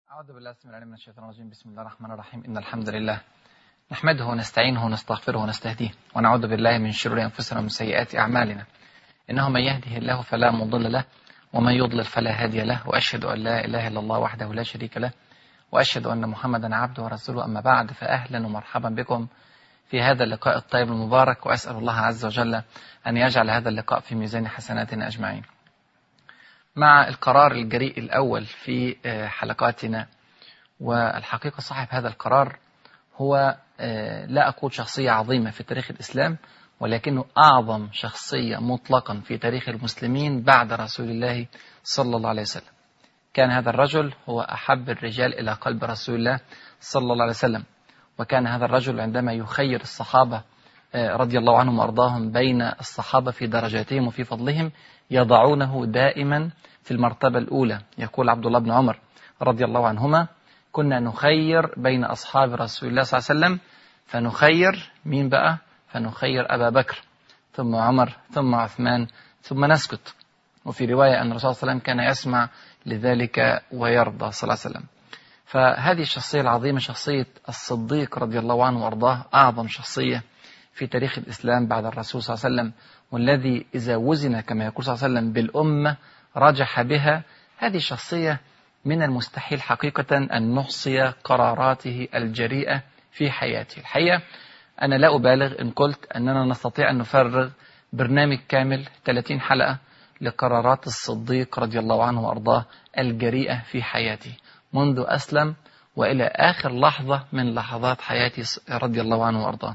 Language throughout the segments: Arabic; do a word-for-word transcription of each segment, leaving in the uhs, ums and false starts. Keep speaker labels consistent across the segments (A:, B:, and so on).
A: أعوذ بالله السميع العليم من الشيطان الرجيم. بسم الله الرحمن الرحيم. إن الحمد لله نحمده ونستعينه ونستغفره ونستهديه ونعوذ بالله من شرور أنفسنا ومن سيئات أعمالنا. إنه من يهده الله فلا مضل له ومن يضلل فلا هادي له، وأشهد أن لا إله إلا الله وحده لا شريك له، وأشهد أن محمدا عبده ورسوله. أما بعد، فأهلا ومرحبا بكم في هذا اللقاء الطيب المبارك، وأسأل الله عز وجل أن يجعل هذا اللقاء في ميزان حسناتنا أجمعين. مع القرار الجريء الأول في حلقاتنا، والحقيقة صاحب هذا القرار هو لا أقول شخصية عظيمة في تاريخ الإسلام، ولكنه أعظم شخصية مطلقا في تاريخ المسلمين بعد رسول الله صلى الله عليه وسلم. كان هذا الرجل هو أحب الرجال إلى قلب رسول الله صلى الله عليه وسلم، وكان هذا الرجل عندما يخير الصحابة رضي الله عنهم وأرضاهم بين الصحابة في درجاتهم وفي فضلهم يضعونه دائما في المرتبة الأولى. يقول عبد الله بن عمر رضي الله عنهما: كنا نخير بين أصحاب رسول الله صلى الله عليه وسلم، فنخير مين بقى؟ فنخير أبا بكر ثم عمر ثم عثمان ثم نسكت. وفي رواية أن الرسول صلى الله عليه وسلم كان يسمع لذلك ويرضى صلى الله عليه وسلم. فهذه الشخصية العظيمة شخصية الصديق رضي الله عنه وأرضاه، أعظم شخصية في تاريخ الإسلام بعد الرسول صلى الله عليه وسلم، والذي إذا وزن كما يقول صلى الله عليه وسلم بالأمة رجح بها. هذه الشخصية من المستحيل حقيقة أن نحصي قراراته الجريئة في حياته. الحقيقة أنا لا أبالغ إن قلت أننا نستطيع أن نفرغ برنامج كامل ثلاثين حلقة لقرارات الصديق رضي الله عنه وأرضاه الجريئة في حياته منذ أسلم وإلى آخر لحظة من لحظات حياته رضي الله عنه وأرضاه.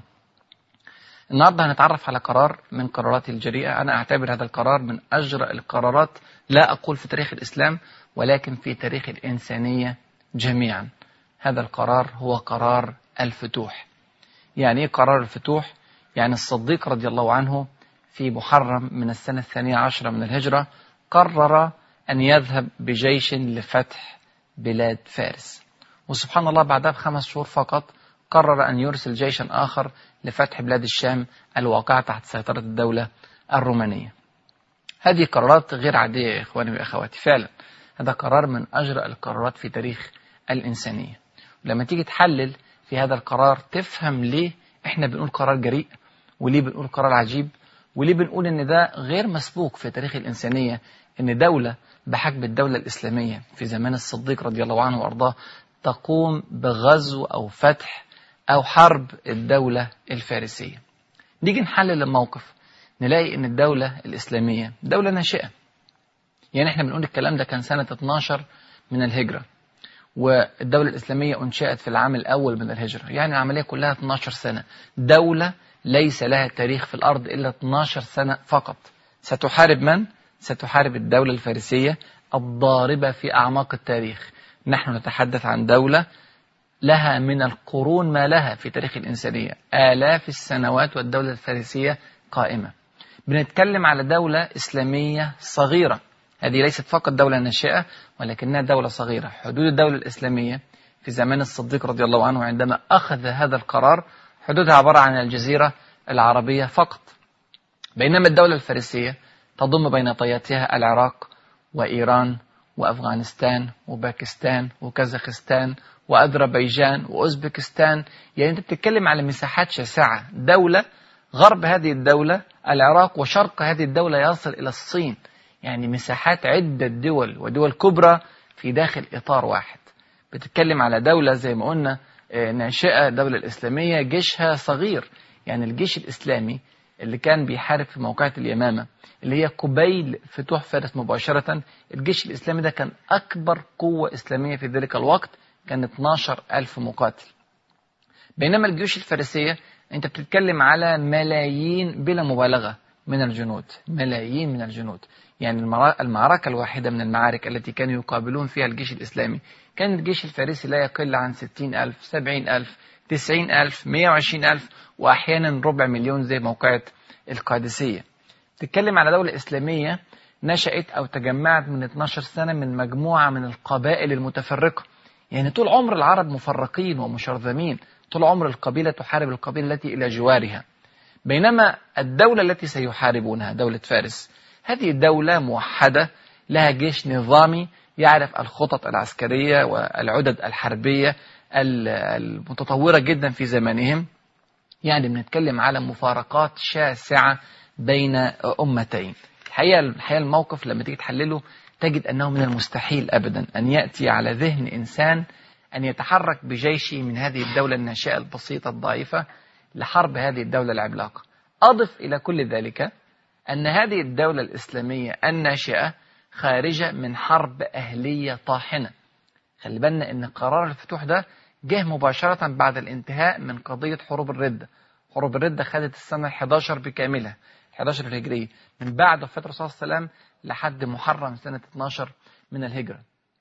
A: النهاردة هنتعرف على قرار من قراراته الجريئة. أنا أعتبر هذا القرار من أجرأ القرارات، لا أقول في تاريخ الإسلام ولكن في تاريخ الإنسانية جميعا. هذا القرار هو قرار الفتوح. يعني إيه قرار الفتوح؟ يعني الصديق رضي الله عنه في محرم من السنة الثانية عشرة من الهجرة قرر أن يذهب بجيش لفتح بلاد فارس، وسبحان الله بعدها بخمس شهور فقط قرر أن يرسل جيشا آخر لفتح بلاد الشام الواقعة تحت سيطرة الدولة الرومانية. هذه قرارات غير عادية يا إخواني وأخواتي، فعلا هذا قرار من أجرأ القرارات في تاريخ الإنسانية. ولما تيجي تحلل في هذا القرار تفهم ليه إحنا بنقول قرار جريء، وليه بنقول قرار عجيب، وليه بنقول إن ده غير مسبوق في تاريخ الإنسانية، إن دولة بحجم الدولة الإسلامية في زمان الصديق رضي الله عنه وأرضاه تقوم بغزو أو فتح أو حرب الدولة الفارسية. نيجي نحلل الموقف نلاقي إن الدولة الإسلامية دولة ناشئة. يعني إحنا بنقول الكلام ده كان سنة اثناشر من الهجرة، والدولة الإسلامية أنشأت في العام الأول من الهجرة، يعني العملية كلها اثناشر سنة. دولة ليس لها تاريخ في الأرض إلا اثناشر سنة فقط. ستحارب من؟ ستحارب الدولة الفارسية الضاربة في أعماق التاريخ. نحن نتحدث عن دولة لها من القرون ما لها في تاريخ الإنسانية، آلاف السنوات والدولة الفارسية قائمة. بنتكلم على دولة إسلامية صغيرة، هذه ليست فقط دولة ناشئة ولكنها دولة صغيرة. حدود الدولة الإسلامية في زمان الصديق رضي الله عنه عندما أخذ هذا القرار حدودها عبارة عن الجزيرة العربية فقط، بينما الدولة الفارسية تضم بين طياتها العراق وإيران وأفغانستان وباكستان وكازاخستان وأذربيجان وأوزبكستان. يعني أنت بتتكلم على مساحات شاسعة. دولة غرب هذه الدولة العراق وشرق هذه الدولة يصل إلى الصين، يعني مساحات عدة دول ودول كبرى في داخل إطار واحد. بتتكلم على دولة زي ما قلنا ناشئة، دولة الإسلامية جيشها صغير. يعني الجيش الإسلامي اللي كان بيحارب في موقعة اليمامة اللي هي قبيل فتوح فارس مباشرة، الجيش الإسلامي ده كان أكبر قوة إسلامية في ذلك الوقت، كان اثناشر ألف مقاتل. بينما الجيوش الفارسية أنت بتتكلم على ملايين بلا مبالغة من الجنود، ملايين من الجنود. يعني المعركة الواحدة من المعارك التي كانوا يقابلون فيها الجيش الإسلامي كان الجيش الفارسي لا يقل عن ستين ألف، سبعين ألف، تسعين ألف، مئة وعشرين ألف، وأحيانا ربع مليون زي موقعة القادسية. تتكلم على دولة إسلامية نشأت أو تجمعت من اثناشر سنة من مجموعة من القبائل المتفرقة. يعني طول عمر العرب مفرقين ومشرذمين، طول عمر القبيلة تحارب القبيلة التي إلى جوارها. بينما الدولة التي سيحاربونها دولة فارس، هذه الدولة موحدة، لها جيش نظامي، يعرف الخطط العسكرية والعدد الحربية المتطورة جدا في زمانهم. يعني بنتكلم على مفارقات شاسعة بين أمتين. الحقيقة الحقيقة الموقف لما تيجي تحلله تجد أنه من المستحيل أبدا أن يأتي على ذهن إنسان أن يتحرك بجيشه من هذه الدولة الناشئة البسيطة الضعيفة لحرب هذه الدولة العملاقة. أضف إلى كل ذلك أن هذه الدولة الإسلامية الناشئة خارجة من حرب أهلية طاحنة. خلي بالنا أن قرار الفتوح ده جه مباشرة بعد الانتهاء من قضية حروب الردة. حروب الردة خدت السنة الحادية عشرة بكاملها، الحادية عشرة الهجرية، من بعد وفاة الرسول صلى الله عليه وسلم لحد محرم سنة اثني عشر من الهجرة.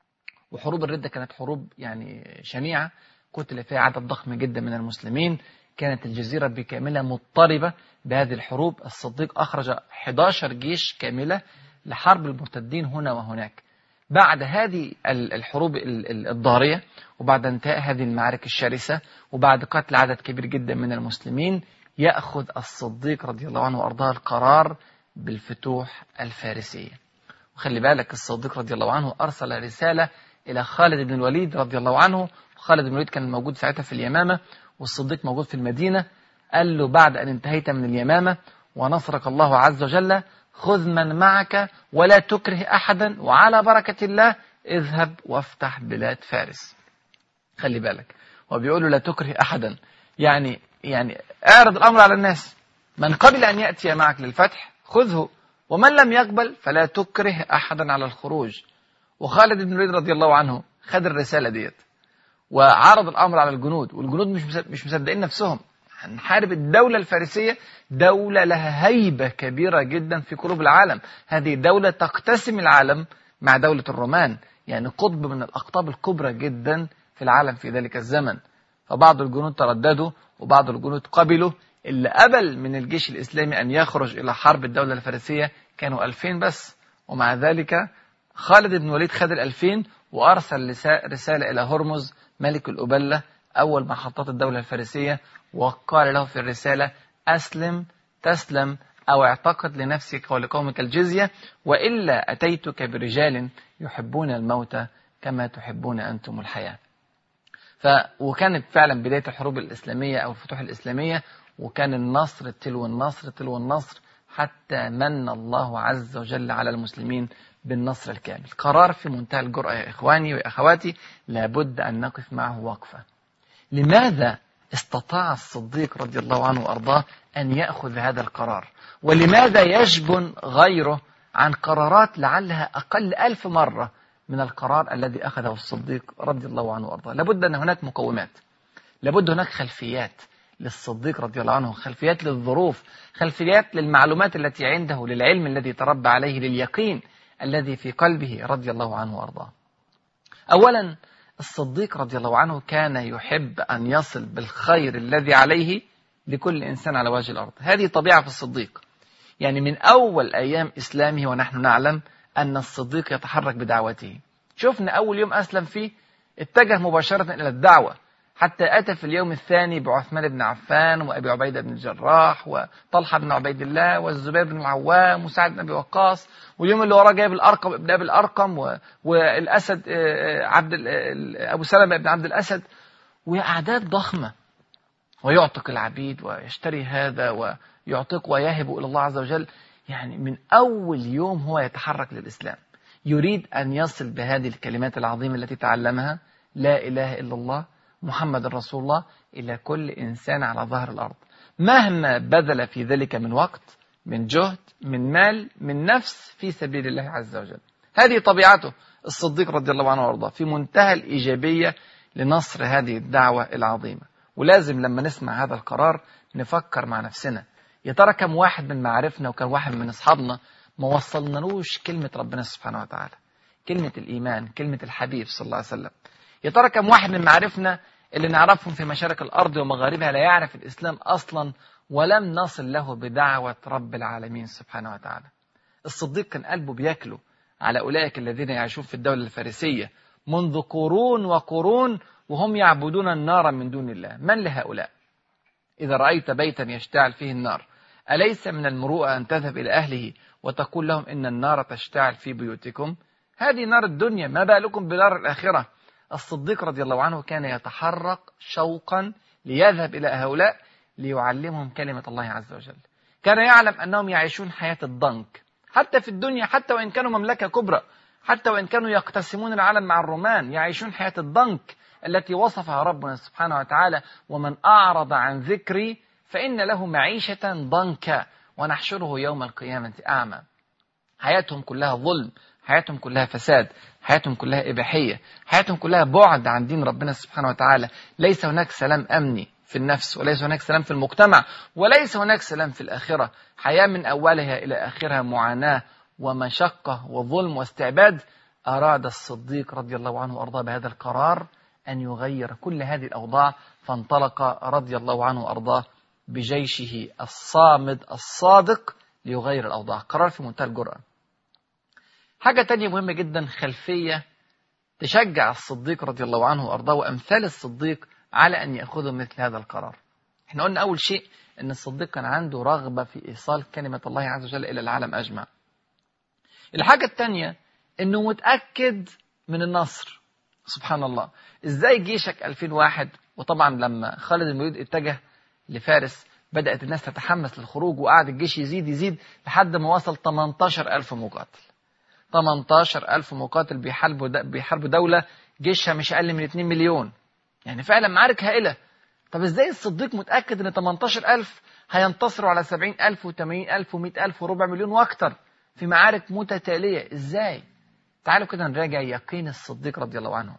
A: وحروب الردة كانت حروب يعني شنيعة، قتل فيها عدد ضخم جدا من المسلمين، كانت الجزيرة بكاملها مضطربة بهذه الحروب. الصديق أخرج أحد عشر جيش كاملة لحرب المرتدين هنا وهناك. بعد هذه الحروب الضارية وبعد انتهاء هذه المعارك الشرسة وبعد قتل عدد كبير جدا من المسلمين، يأخذ الصديق رضي الله عنه وأرضاه القرار بالفتوح الفارسية. وخلي بالك الصديق رضي الله عنه أرسل رسالة إلى خالد بن الوليد رضي الله عنه. خالد بن الوليد كان موجود ساعتها في اليمامة والصديق موجود في المدينة. قال له بعد أن انتهيت من اليمامة ونصرك الله عز وجل، خذ من معك ولا تكره أحدا، وعلى بركة الله اذهب وافتح بلاد فارس. خلي بالك وبيقول له لا تكره أحدا، يعني يعني اعرض الأمر على الناس، من قبل أن يأتي معك للفتح خذه، ومن لم يقبل فلا تكره أحدا على الخروج. وخالد بن الوليد رضي الله عنه خد الرسالة ديت وعرض الأمر على الجنود، والجنود مش مش مصدقين نفسهم. هنحارب الدولة الفارسية، دولة لها هيبة كبيرة جدا في قلوب العالم. هذه دولة تقتسم العالم مع دولة الرومان، يعني قطب من الأقطاب الكبرى جدا في العالم في ذلك الزمن. فبعض الجنود ترددوا وبعض الجنود قبلوا. اللي قبل من الجيش الإسلامي أن يخرج إلى حرب الدولة الفارسية كانوا ألفين بس، ومع ذلك خالد بن الوليد خد الألفين وأرسل رسالة إلى هرمز ملك الأبلة أول محطات الدولة الفارسية، وقال له في الرسالة أسلم تسلم أو اعتقد لنفسك ولقومك الجزية، وإلا أتيتك برجال يحبون الموت كما تحبون أنتم الحياة. ف وكانت فعلا بداية الحروب الإسلامية أو الفتوح الإسلامية، وكان النصر تلو النصر تلو النصر حتى من الله عز وجل على المسلمين بالنصر الكامل. قرار في منتهى الجرأة يا إخواني وأخواتي، لابد أن نقف معه وقفة. لماذا استطاع الصديق رضي الله عنه وأرضاه أن يأخذ هذا القرار؟ ولماذا يجبن غيره عن قرارات لعلها أقل ألف مرة من القرار الذي أخذه الصديق رضي الله عنه وأرضاه؟ لابد أن هناك مقومات، لابد هناك خلفيات للصديق رضي الله عنه، خلفيات للظروف، خلفيات للمعلومات التي عنده، للعلم الذي تربى عليه، لليقين الذي في قلبه رضي الله عنه وأرضاه. أولا الصديق رضي الله عنه كان يحب أن يصل بالخير الذي عليه لكل إنسان على وجه الأرض. هذه طبيعة في الصديق. يعني من أول أيام إسلامه ونحن نعلم أن الصديق يتحرك بدعوته. شفنا أول يوم أسلم فيه اتجه مباشرة إلى الدعوة، حتى أتى في اليوم الثاني بعثمان بن عفان وأبي عبيدة بن الجراح وطلحة بن عبيد الله والزبير بن العوام وسعد بن أبي وقاص، واليوم اللي وراه جايب الأرقم ابن أبي الأرقم والأسد عبد أبو سلمة بن عبد الأسد، وأعداد ضخمة، ويعتق العبيد ويشتري هذا ويعتق ويهب إلى الله عز وجل. يعني من أول يوم هو يتحرك للإسلام، يريد أن يصل بهذه الكلمات العظيمة التي تعلمها، لا إله إلا الله محمد رسول الله، إلى كل إنسان على ظهر الأرض، مهما بذل في ذلك من وقت، من جهد، من مال، من نفس في سبيل الله عز وجل. هذه طبيعته الصديق رضي الله عنه وارضاه، في منتهى الإيجابية لنصر هذه الدعوة العظيمة. ولازم لما نسمع هذا القرار نفكر مع نفسنا، يا ترى كم واحد من معارفنا وكم واحد من أصحابنا ما وصلنالوش كلمة ربنا سبحانه وتعالى، كلمة الإيمان، كلمة الحبيب صلى الله عليه وسلم. يا ترى كم واحد من معارفنا اللي نعرفهم في مشارق الأرض ومغاربها لا يعرف الإسلام أصلا، ولم نصل له بدعوة رب العالمين سبحانه وتعالى. الصديق كان قلبه بياكله على أولئك الذين يعيشون في الدولة الفارسية منذ قرون وقرون وهم يعبدون النار من دون الله. من لهؤلاء؟ إذا رأيت بيتا يشتعل فيه النار، أليس من المروءة أن تذهب إلى أهله وتقول لهم إن النار تشتعل في بيوتكم؟ هذه نار الدنيا، ما بالكم بنار الآخرة. الصديق رضي الله عنه كان يتحرك شوقا ليذهب إلى هؤلاء ليعلمهم كلمة الله عز وجل. كان يعلم أنهم يعيشون حياة الضنك حتى في الدنيا، حتى وإن كانوا مملكة كبرى، حتى وإن كانوا يقتسمون العالم مع الرومان، يعيشون حياة الضنك التي وصفها ربنا سبحانه وتعالى: ومن أعرض عن ذكري فإن له معيشة ضنكا ونحشره يوم القيامة أعمى. حياتهم كلها ظلم، حياتهم كلها فساد، حياتهم كلها إباحية، حياتهم كلها بعد عن دين ربنا سبحانه وتعالى. ليس هناك سلام أمني في النفس، وليس هناك سلام في المجتمع، وليس هناك سلام في الآخرة. حياة من أولها إلى آخرها معاناة ومشقة وظلم واستعباد. أراد الصديق رضي الله عنه وأرضاه بهذا القرار أن يغير كل هذه الأوضاع، فانطلق رضي الله عنه وأرضاه بجيشه الصامد الصادق ليغير الأوضاع. قرار في منتهى الجرأة. حاجة تانية مهمة جدا، خلفية تشجع الصديق رضي الله عنه وأرضاه وأمثال الصديق على أن يأخذوا مثل هذا القرار. احنا قلنا أول شيء أن الصديق كان عنده رغبة في إيصال كلمة الله عز وجل إلى العالم أجمع. الحاجة التانية أنه متأكد من النصر. سبحان الله، إزاي جيشك ألفين واحد؟ وطبعا لما خالد بن الوليد اتجه لفارس بدأت الناس تتحمس للخروج، وقعد الجيش يزيد يزيد لحد ما وصل ثمانية عشر ألف مقاتل. ثمانية عشر ألف مقاتل بيحاربوا بيحاربوا دولة جيشها مش أقل من اثنين مليون، يعني فعلا معارك هائلة. طب إزاي الصديق متأكد أن ثمانية عشر ألف هينتصروا على سبعين ألف وثمانين ألف ومئة ألف وربع مليون وأكتر في معارك متتالية؟ إزاي؟ تعالوا كده نراجع يقين الصديق رضي الله عنه.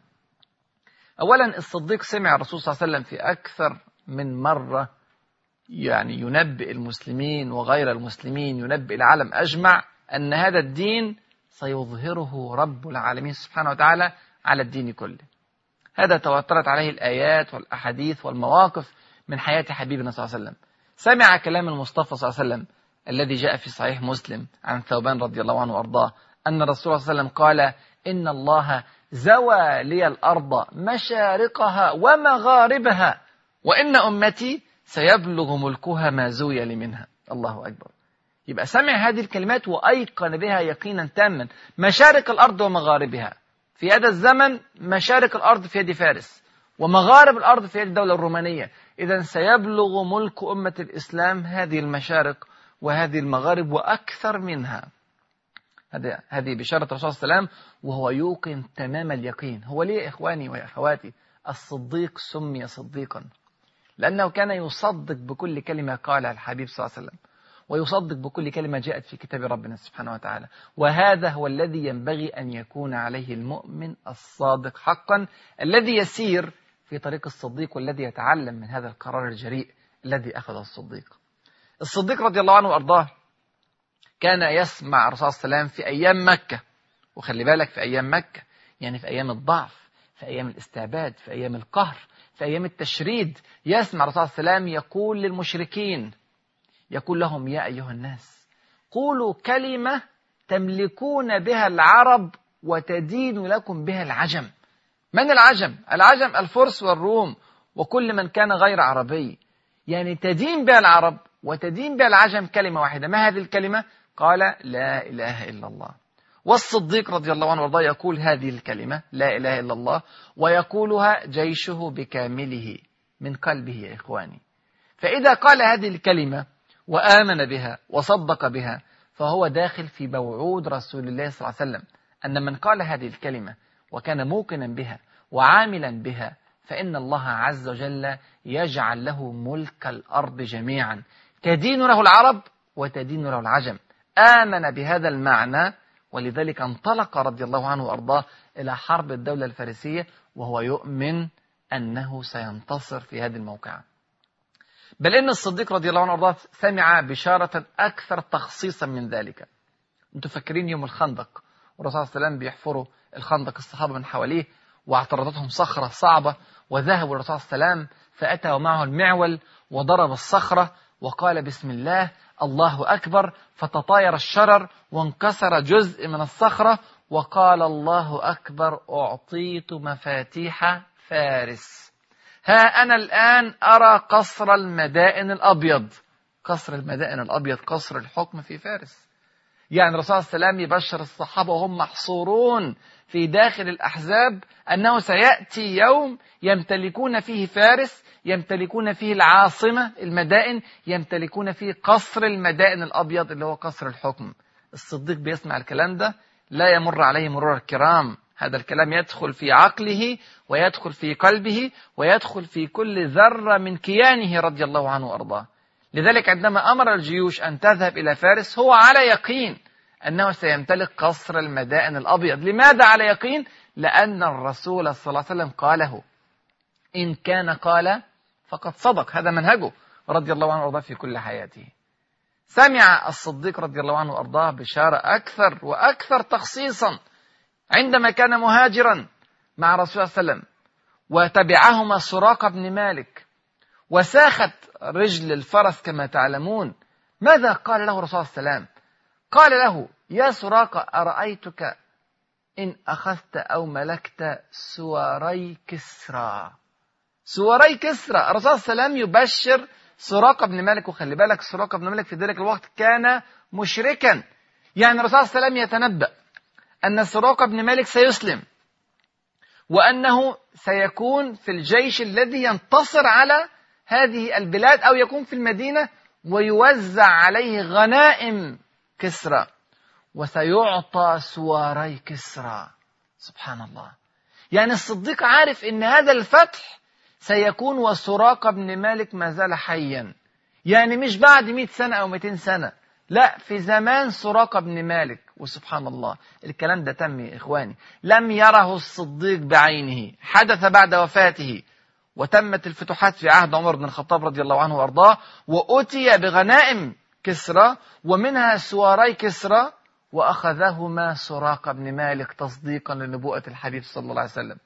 A: أولا، الصديق سمع الرسول صلى الله عليه وسلم في أكثر من مرة يعني ينبئ المسلمين وغير المسلمين، ينبئ العالم أجمع أن هذا الدين سيظهره رب العالمين سبحانه وتعالى على الدين كله. هذا تواترت عليه الآيات والأحاديث والمواقف من حياة حبيبنا صلى الله عليه وسلم. سمع كلام المصطفى صلى الله عليه وسلم الذي جاء في صحيح مسلم عن ثوبان رضي الله عنه وأرضاه أن الرسول صلى الله عليه وسلم قال: إن الله زوى لي الأرض مشارقها ومغاربها، وإن أمتي سيبلغ ملكها ما زوي لي منها. الله أكبر. يبقى سمع هذه الكلمات وأيقن بها يقينا تاما. مشارق الأرض ومغاربها، في هذا الزمن مشارق الأرض في يد فارس ومغارب الأرض في يد الدولة الرومانية. إذن سيبلغ ملك أمة الإسلام هذه المشارق وهذه المغارب وأكثر منها. هذه بشارة الرسول صلى الله عليه وسلم وهو يوقن تمام اليقين. هو ليه إخواني وأخواتي الصديق سمي صديقا؟ لأنه كان يصدق بكل كلمة قالها الحبيب صلى الله عليه وسلم، ويصدق بكل كلمة جاءت في كتاب ربنا سبحانه وتعالى. وهذا هو الذي ينبغي أن يكون عليه المؤمن الصادق حقا، الذي يسير في طريق الصديق والذي يتعلم من هذا القرار الجريء الذي أخذه الصديق. الصديق رضي الله عنه وأرضاه كان يسمع الرسول صلى الله عليه وسلم في أيام مكة، وخلي بالك في أيام مكة يعني في أيام الضعف، في أيام الاستعباد، في أيام القهر، في أيام التشريد. يسمع الرسول صلى الله عليه وسلم يقول للمشركين، يقول لهم: يا أيها الناس قولوا كلمة تملكون بها العرب وتدين لكم بها العجم. من العجم؟ العجم الفرس والروم وكل من كان غير عربي، يعني تدين بها العرب وتدين بها العجم كلمة واحدة. ما هذه الكلمة؟ قال: لا إله إلا الله. والصديق رضي الله عنه وارضاه يقول هذه الكلمة لا إله إلا الله، ويقولها جيشه بكامله من قلبه يا إخواني. فإذا قال هذه الكلمة وآمن بها وصدق بها فهو داخل في موعود رسول الله صلى الله عليه وسلم أن من قال هذه الكلمة وكان موقنا بها وعاملا بها فإن الله عز وجل يجعل له ملك الأرض جميعا، تدين له العرب وتدين له العجم. آمن بهذا المعنى، ولذلك انطلق رضي الله عنه وأرضاه إلى حرب الدولة الفارسية وهو يؤمن أنه سينتصر في هذه الموقعة. بل إن الصديق رضي الله عنه وأرضاه سمع بشارة أكثر تخصيصا من ذلك. أنتم فاكرين يوم الخندق والرسول صلى الله عليه وسلم بيحفروا الخندق الصحابة من حواليه واعترضتهم صخرة صعبة، وذهبوا الرسول صلى الله عليه وسلم فأتى ومعه المعول وضرب الصخرة وقال: بسم الله، الله أكبر، فتطاير الشرر وانكسر جزء من الصخرة وقال: الله أكبر، أعطيت مفاتيح فارس، ها أنا الآن أرى قصر المدائن الأبيض. قصر المدائن الأبيض قصر الحكم في فارس. يعني الرسول صلى الله عليه وسلم يبشر الصحابة وهم محصورون في داخل الأحزاب أنه سيأتي يوم يمتلكون فيه فارس، يمتلكون فيه العاصمة المدائن، يمتلكون فيه قصر المدائن الأبيض اللي هو قصر الحكم. الصديق بيسمع الكلام ده لا يمر عليه مرور الكرام، هذا الكلام يدخل في عقله ويدخل في قلبه ويدخل في كل ذرة من كيانه رضي الله عنه وأرضاه. لذلك عندما أمر الجيوش أن تذهب إلى فارس هو على يقين أنه سيمتلك قصر المدائن الأبيض. لماذا على يقين؟ لأن الرسول صلى الله عليه وسلم قاله، إن كان قال فقد صدق، هذا منهجه رضي الله عنه وأرضاه في كل حياته. سمع الصديق رضي الله عنه وأرضاه بشارة أكثر وأكثر تخصيصا عندما كان مهاجرا مع رسول الله صلى الله عليه وسلم وتبعهما سراقة بن مالك وساخت رجل الفرس كما تعلمون. ماذا قال له الرسول صلى الله عليه وسلم؟ قال له: يا سراقة، أرأيتك إن أخذت أو ملكت سواري كسرى. سواري كسرى. الرسول صلى الله عليه وسلم يبشر سراقة بن مالك، وخلي بالك سراقة بن مالك في ذلك الوقت كان مشركا، يعني الرسول صلى الله عليه وسلم يتنبأ أن سراقة بن مالك سيسلم وأنه سيكون في الجيش الذي ينتصر على هذه البلاد أو يكون في المدينة ويوزع عليه غنائم كسرى وسيعطى سواري كسرى. سبحان الله. يعني الصديق عارف أن هذا الفتح سيكون وسراقة بن مالك ما زال حيا، يعني مش بعد مئة سنة أو مئتين سنة، لا، في زمان سراقة بن مالك. وسبحان الله الكلام ده تم يا إخواني، لم يره الصديق بعينه، حدث بعد وفاته، وتمت الفتوحات في عهد عمر بن الخطاب رضي الله عنه وأرضاه، وأتي بغنائم كسرى ومنها سواري كسرى وأخذهما سراقة بن مالك تصديقا لنبوءة الحبيب صلى الله عليه وسلم.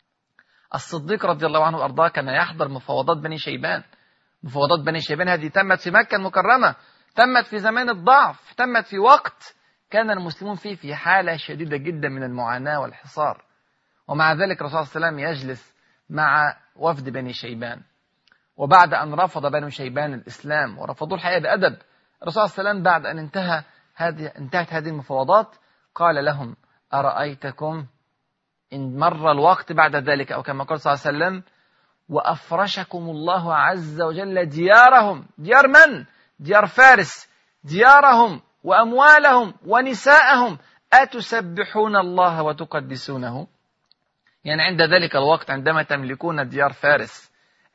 A: الصديق رضي الله عنه وأرضاه كان يحضر مفاوضات بني شيبان. مفاوضات بني شيبان هذه تمت في مكة المكرمة، تمت في زمان الضعف، تمت في وقت كان المسلمون فيه في حالة شديدة جدا من المعاناة والحصار، ومع ذلك الرسول صلى الله عليه وسلم يجلس مع وفد بني شيبان. وبعد أن رفض بني شيبان الإسلام ورفضوا الحياة بأدب، الرسول صلى الله عليه وسلم بعد أن انتهى هذه انتهت هذه المفاوضات قال لهم: أرأيتكم إن مر الوقت بعد ذلك، أو كما قال صلى الله عليه وسلم: وأفرشكم الله عز وجل ديارهم. ديار من؟ ديار فارس، ديارهم وأموالهم ونساءهم، أتسبحون الله وتقدسونه؟ يعني عند ذلك الوقت عندما تملكون ديار فارس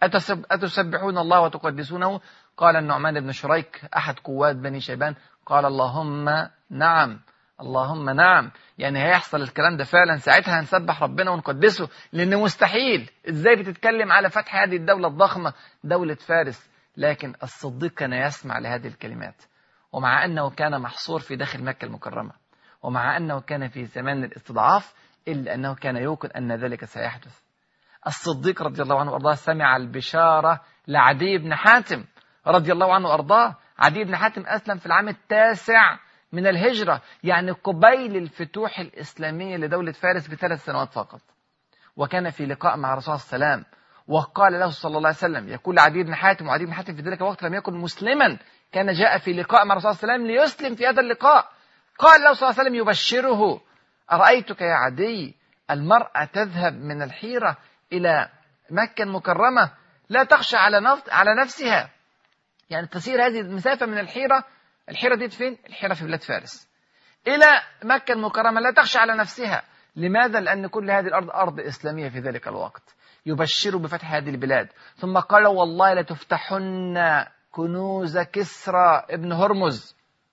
A: أتسبحون الله وتقدسونه؟ قال النعمان بن شريك أحد قوات بني شيبان قال: اللهم نعم، اللهم نعم. يعني هيحصل الكلام ده فعلا، ساعتها هنسبح ربنا ونقدسه، لأنه مستحيل. إزاي بتتكلم على فتح هذه الدولة الضخمة دولة فارس؟ لكن الصديق كان يسمع لهذه الكلمات، ومع أنه كان محصور في داخل مكة المكرمة، ومع أنه كان في زمان الاستضعاف، إلا أنه كان يوقن أن ذلك سيحدث. الصديق رضي الله عنه وأرضاه سمع البشارة لعدي بن حاتم رضي الله عنه وأرضاه. عدي بن حاتم أسلم في العام التاسع من الهجرة، يعني قبيل الفتوح الإسلامية لدولة فارس بثلاث سنوات فقط، وكان في لقاء مع الرسول صلى الله عليه وسلم، وقال له صلى الله عليه وسلم، يقول عدي بن حاتم، وعدي بن حاتم في ذلك الوقت لم يكن مسلما، كان جاء في لقاء مع الرسول صلى الله عليه وسلم ليسلم في هذا اللقاء. قال له صلى الله عليه وسلم يبشره: أرأيتك يا عدي المرأة تذهب من الحيرة إلى مكة المكرمة لا تخشى على نفس على نفسها، يعني تسير هذه المسافة من الحيرة، الحيرة دي فين؟ الحيرة في بلاد فارس، إلى مكة المكرمة لا تخشى على نفسها. لماذا؟ لأن كل هذه الأرض أرض إسلامية في ذلك الوقت. يبشر بفتح هذه البلاد، ثم قال: والله لتفتحن كنوز كسرى ابن هرمز.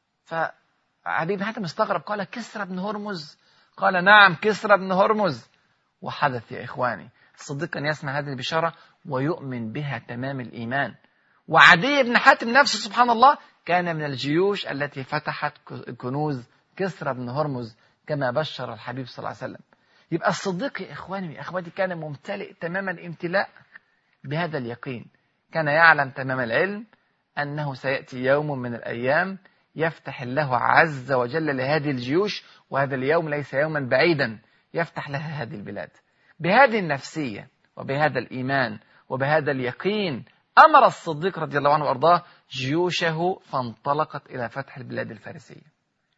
A: فعدي بن حاتم استغرب، قال: كسرى ابن هرمز؟ قال: نعم، كسرى ابن هرمز. وحدث يا إخواني، الصديق كان يسمع هذه البشارة ويؤمن بها تمام الإيمان. وعدي بن حاتم نفسه سبحان الله كان من الجيوش التي فتحت كنوز كسرى بن هرمز كما بشر الحبيب صلى الله عليه وسلم. يبقى الصديق يا إخواني يا أخواتي كان ممتلئ تماما الامتلاء بهذا اليقين، كان يعلم تمام العلم أنه سيأتي يوم من الأيام يفتح الله عز وجل لهذه الجيوش، وهذا اليوم ليس يوما بعيدا يفتح لها هذه البلاد. بهذه النفسية وبهذا الإيمان وبهذا اليقين أمر الصديق رضي الله عنه وأرضاه جيوشه فانطلقت إلى فتح البلاد الفارسية.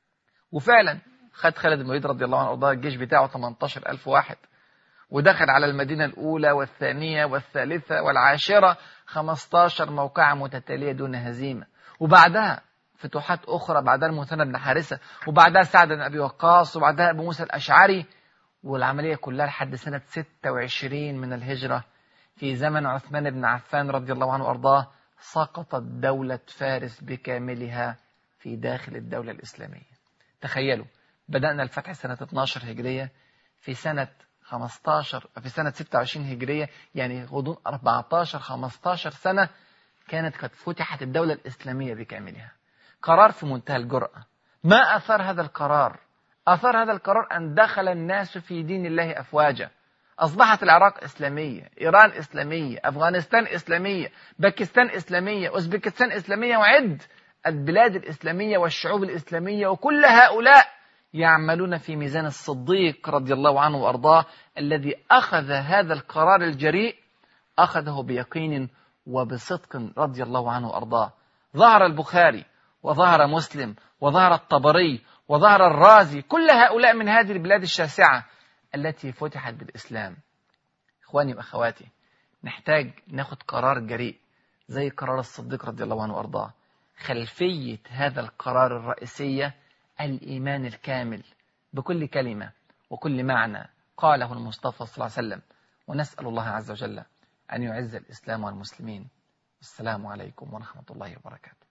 A: وفعلا خد خالد بن الوليد رضي الله عنه وارضاه الجيش بتاعه ثمانية عشر ألف واحد، ودخل على المدينة الأولى والثانية والثالثة والعاشرة، خمسة عشر موقعة متتالية دون هزيمة. وبعدها فتوحات أخرى، بعدها المثنى بن حارثة، وبعدها سعد بن أبي وقاص، وبعدها أبو موسى الأشعري. والعملية كلها لحد سنة ستة وعشرين من الهجرة في زمن عثمان بن عفان رضي الله عنه وأرضاه سقطت دولة فارس بكاملها في داخل الدولة الإسلامية. تخيلوا، بدأنا الفتح سنة اثناشر هجرية، في سنة خمستاشر في سنة ستة وعشرين هجرية، يعني غضون أربعتاشر خمستاشر سنة كانت قد فتحت الدولة الإسلامية بكاملها. قرار في منتهى الجرأة. ما أثر هذا القرار؟ أثر هذا القرار أن دخل الناس في دين الله أفواجا. أصبحت العراق إسلامية، إيران إسلامية، أفغانستان إسلامية، باكستان إسلامية، أوزبكستان إسلامية، وعد البلاد الإسلامية والشعوب الإسلامية، وكل هؤلاء يعملون في ميزان الصديق رضي الله عنه وأرضاه الذي أخذ هذا القرار الجريء، أخذه بيقين وبصدق رضي الله عنه وأرضاه. ظهر البخاري وظهر مسلم وظهر الطبري وظهر الرازي، كل هؤلاء من هذه البلاد الشاسعة التي فتحت بالإسلام. إخواني وأخواتي، نحتاج ناخد قرار جريء زي قرار الصديق رضي الله عنه وأرضاه. خلفية هذا القرار الرئيسية الإيمان الكامل بكل كلمة وكل معنى قاله المصطفى صلى الله عليه وسلم. ونسأل الله عز وجل أن يعز الإسلام والمسلمين. السلام عليكم ورحمة الله وبركاته.